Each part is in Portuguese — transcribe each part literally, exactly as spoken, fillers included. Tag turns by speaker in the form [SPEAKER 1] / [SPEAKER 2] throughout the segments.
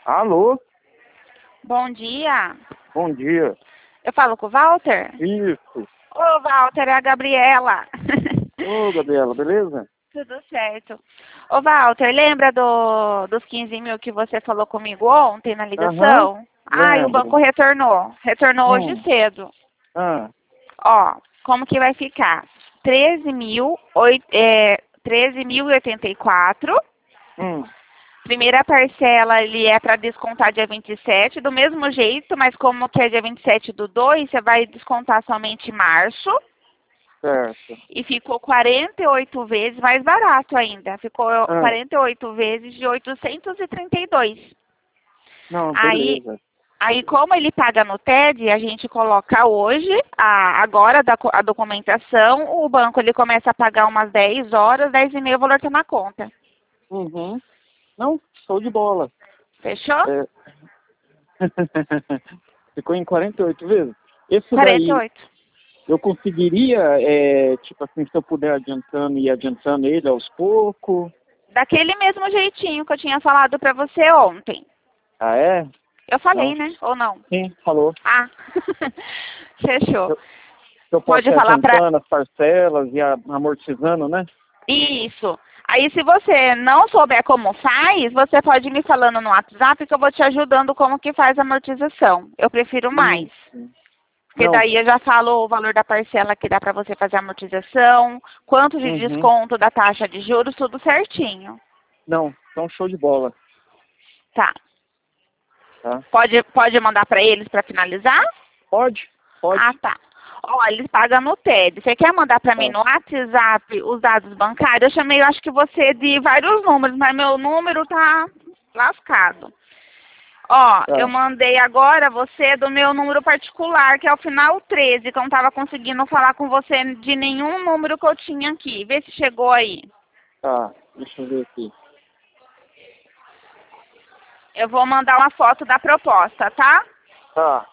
[SPEAKER 1] Alô?
[SPEAKER 2] Bom dia.
[SPEAKER 1] Bom dia.
[SPEAKER 2] Eu falo com o Walter?
[SPEAKER 1] Isso.
[SPEAKER 2] Ô, Walter, é a Gabriela.
[SPEAKER 1] Ô, Gabriela, beleza?
[SPEAKER 2] Tudo certo. Ô, Walter, lembra do, dos quinze mil que você falou comigo ontem na ligação?
[SPEAKER 1] Aham,
[SPEAKER 2] Ah, e o
[SPEAKER 1] lembro.
[SPEAKER 2] banco retornou. Retornou hoje
[SPEAKER 1] Hum.
[SPEAKER 2] cedo.
[SPEAKER 1] Ah,
[SPEAKER 2] Ó, como que vai ficar? treze mil, é, treze mil e oitenta e quatro.
[SPEAKER 1] hum.
[SPEAKER 2] Primeira parcela ele é para descontar dia vinte e sete, do mesmo jeito, mas como que é dia vinte e sete do dois, você vai descontar somente março.
[SPEAKER 1] Certo.
[SPEAKER 2] E ficou quarenta e oito vezes mais barato ainda. Ficou
[SPEAKER 1] Ah,
[SPEAKER 2] quarenta e oito vezes de oitocentos e trinta e dois.
[SPEAKER 1] não,
[SPEAKER 2] Aí,
[SPEAKER 1] beleza.
[SPEAKER 2] aí como ele paga no T E D, a gente coloca hoje, a, agora da, a documentação, o banco ele começa a pagar umas dez horas, dez e meia o valor tá na conta.
[SPEAKER 1] Uhum. Não, show de bola.
[SPEAKER 2] Fechou?
[SPEAKER 1] É... Ficou em quarenta e oito vezes? Esse
[SPEAKER 2] quarenta e
[SPEAKER 1] daí,
[SPEAKER 2] oito.
[SPEAKER 1] eu conseguiria, é, tipo assim, se eu puder adiantando e adiantando ele aos poucos?
[SPEAKER 2] Daquele mesmo jeitinho que eu tinha falado pra você ontem.
[SPEAKER 1] Ah, é?
[SPEAKER 2] Eu falei,
[SPEAKER 1] Não?
[SPEAKER 2] né? Ou não?
[SPEAKER 1] Sim, falou.
[SPEAKER 2] Ah, fechou.
[SPEAKER 1] Eu, eu posso
[SPEAKER 2] Pode
[SPEAKER 1] ir
[SPEAKER 2] falar pra...
[SPEAKER 1] adiantando as parcelas e a, amortizando, né?
[SPEAKER 2] Isso. Aí, se você não souber como faz, você pode ir me falando no WhatsApp que eu vou te ajudando como que faz a amortização. Eu prefiro mais.
[SPEAKER 1] Isso.
[SPEAKER 2] Porque
[SPEAKER 1] Não.
[SPEAKER 2] daí eu já falo o valor da parcela que dá para você fazer a amortização, quanto de
[SPEAKER 1] Uhum.
[SPEAKER 2] desconto da taxa de juros, tudo certinho.
[SPEAKER 1] Não, então show de bola,
[SPEAKER 2] Tá.
[SPEAKER 1] tá?
[SPEAKER 2] Pode, pode mandar para eles para finalizar?
[SPEAKER 1] Pode? Pode.
[SPEAKER 2] Ah, tá. Ó, eles pagam no T E D. Você quer mandar para mim
[SPEAKER 1] Tá.
[SPEAKER 2] no WhatsApp os dados bancários? Eu chamei, eu acho que você de vários números, mas meu número tá lascado. Ó, eu
[SPEAKER 1] Tá.
[SPEAKER 2] mandei agora você do meu número particular, que é o final treze, que eu não tava conseguindo falar com você de nenhum número que eu tinha aqui. Vê se chegou aí.
[SPEAKER 1] Tá. Deixa eu ver aqui.
[SPEAKER 2] Eu vou mandar uma foto da proposta, tá?
[SPEAKER 1] Tá.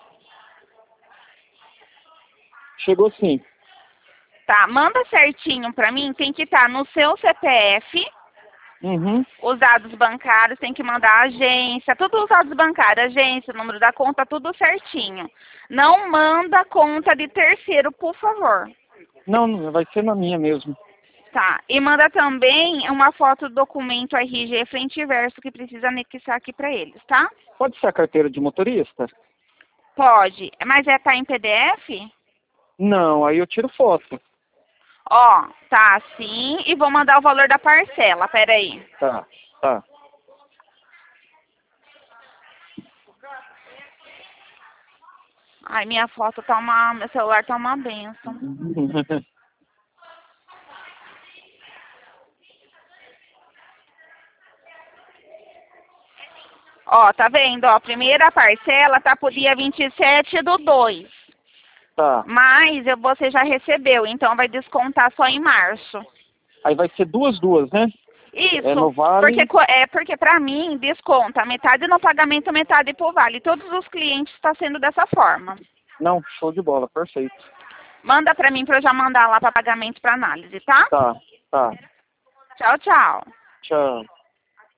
[SPEAKER 1] Chegou sim.
[SPEAKER 2] Tá, manda certinho pra mim, tem que estar no seu C P F,
[SPEAKER 1] Uhum.
[SPEAKER 2] os dados bancários, tem que mandar a agência, tudo os dados bancários, agência, o número da conta, tudo certinho. Não manda conta de terceiro, por favor.
[SPEAKER 1] Não, não, vai ser na minha mesmo.
[SPEAKER 2] Tá, e manda também uma foto do documento R G frente e verso que precisa anexar aqui pra eles, tá?
[SPEAKER 1] Pode ser a carteira de motorista?
[SPEAKER 2] Pode, mas é tá em P D F?
[SPEAKER 1] Não, aí eu tiro foto.
[SPEAKER 2] Ó, tá sim, e vou mandar o valor da parcela, pera aí.
[SPEAKER 1] Tá. Tá.
[SPEAKER 2] Ai, minha foto tá uma, meu celular tá uma benção. Ó, tá vendo? Ó, a primeira parcela tá pro dia vinte e sete do dois.
[SPEAKER 1] Tá.
[SPEAKER 2] Mas eu- você já recebeu, então vai descontar só em março.
[SPEAKER 1] Aí vai ser duas, duas, né?
[SPEAKER 2] Isso,
[SPEAKER 1] É no Vale.
[SPEAKER 2] porque, co- é porque pra mim desconta metade no pagamento, metade pro vale. Todos os clientes está sendo dessa forma.
[SPEAKER 1] Não, show de bola, perfeito.
[SPEAKER 2] Manda pra mim pra eu já mandar lá pra pagamento pra análise, tá?
[SPEAKER 1] Tá, tá.
[SPEAKER 2] Tchau, tchau.
[SPEAKER 1] Tchau.